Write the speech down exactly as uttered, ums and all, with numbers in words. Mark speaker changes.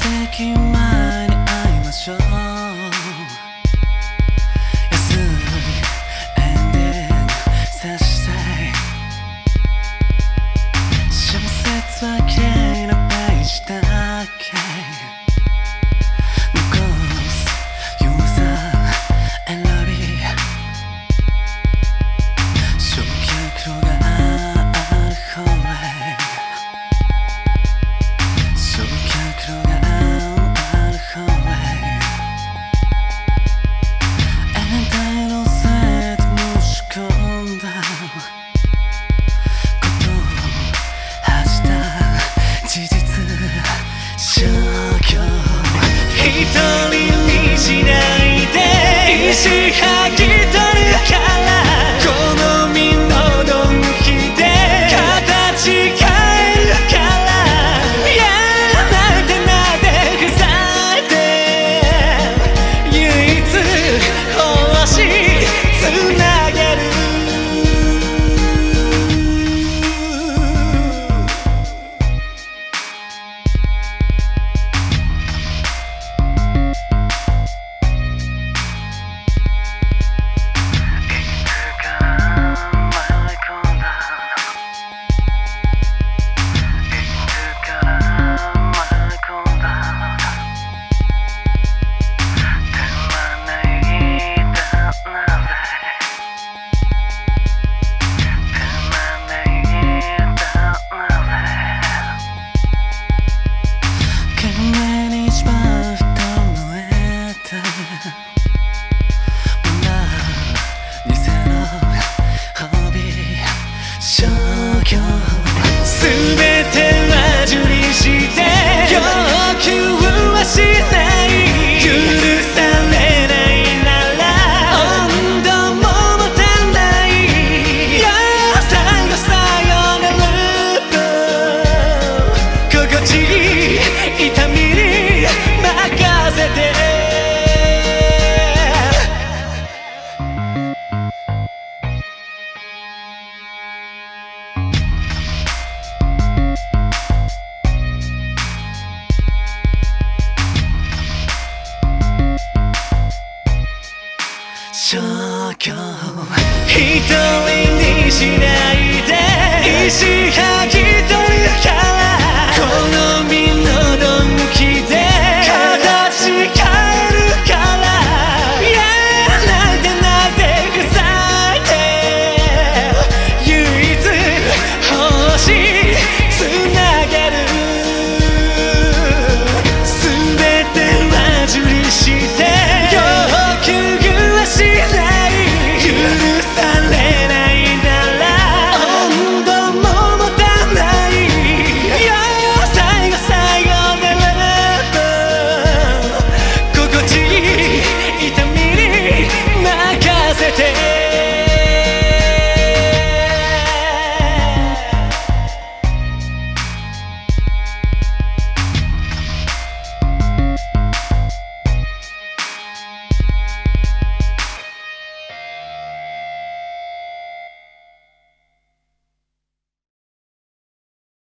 Speaker 1: 駅前に会いましょう。安いエンディングさしたい。小説は綺麗なページだけ残すユーザー選び、焼却炉がある方へ、焼却炉がある方へ、延滞のせいで申し込んだことを恥じた事実、消去一人にしないで意地吐き取るから、好みのドンキで形変えるから、やられてないでふざいて唯一星つなげる。すべては受理して要求はしない、許されないなら温度も持たない、よ最後さよなら心地いい痛みに任せて。消去一人にしないで意地張